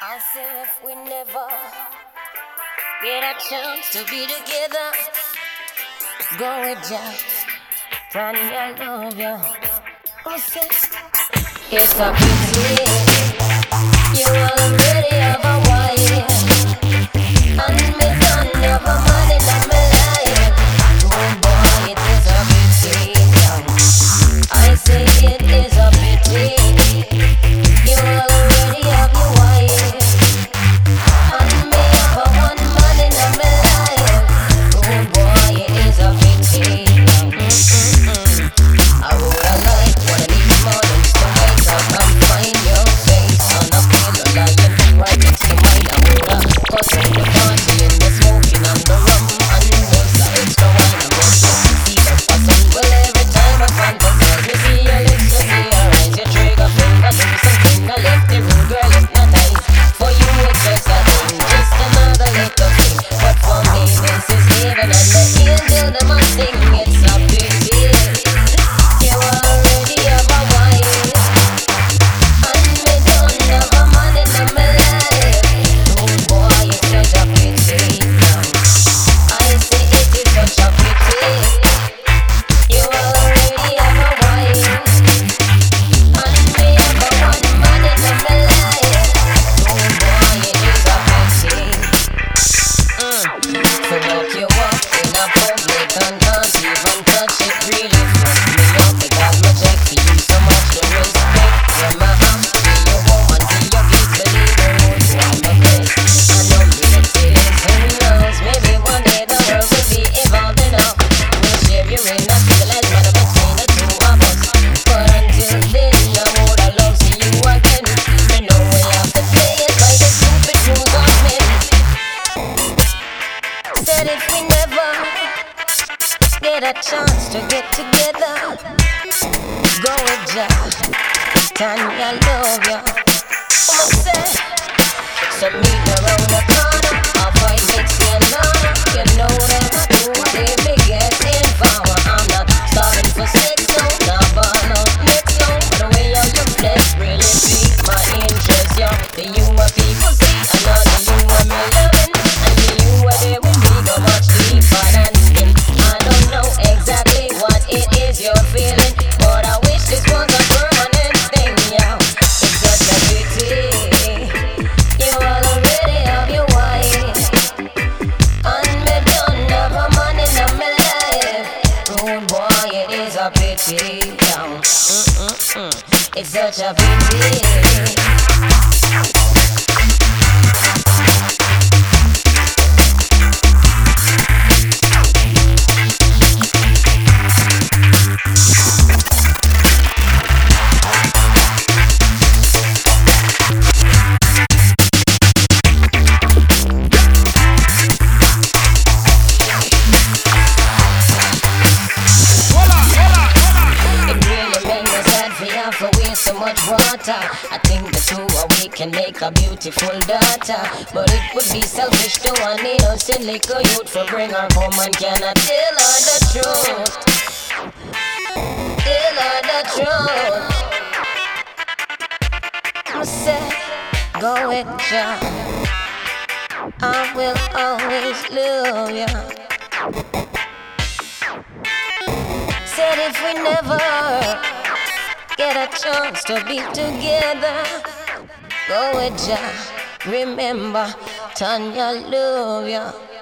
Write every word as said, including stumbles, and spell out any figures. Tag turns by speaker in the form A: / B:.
A: I said if we never get a chance to be together, go with ya, Tanya, I love ya. I said it's a pity you already have a wife, and me don't have a man in my life. Oh boy, it is a pity. I say it is a pity. You already have your wife, and me have a one man in my life. Oh boy, it is a pity. Mm-mm-mm. I woulda liked one of these mornings to wake up and find your face on a pillow lying right next to mine. I woulda cussed in the party and the smoking and the rum and just the extra wine. I must see the person. Well, every time I fantasize, me see your lips, me see your eyes, your trigger finger do something. I left the room, girl, it's not nice. For you, it's just a thing, just another little thing. But for me, this is heaven, and the angel them a sing. It's a pity you already have a wife, and me don't have a man in my life. Oh boy, it's such a pity. I say it is such a pity. You already have a wife, and me have a one man in my life. Oh boy, it is a pity. Mm. So walk you walk in a public and can't even touch it. Really fuck me up because my check for you so much to respect. You're my ham, be your woman, be your peace, believe me, you are my best. I know me the tears, who knows, maybe one day the world will be evolved enough. We'll share you in a civilized manner between the two of us. But until then, I woulda love see you again. Me know we have to play it by the stupid rules of men. Said if we never get a chance to get together, go with ya, Tanya, I love ya. I'ma say, so meet around the corner, avoid mixing and honor. You know that I do what they be getting power. I'm not starting for sex, no, not born no next, no. The way you look flesh really pique my interest, yo. The you what people see, another you what me loving, and the you what they with me go much deeper than skin. I don't know exactly what it is you're feeling, but I wish this was a permanent thing, yo. It's such a pity you already have your wife, and me don't have a man in my life. Rude boy, it is a pity, yo. Mm-mm-mm. It's such a pity. It really made me sad for you for waste so much water. I think the two of we can make a beautiful daughter, but it would be selfish to want innocent little youth for bring her home and cannot tell her the truth. Tell her the truth. I said, go with ya, I will always love ya. Said if we never get a chance to be together, go with ya, remember, Tanya, love ya.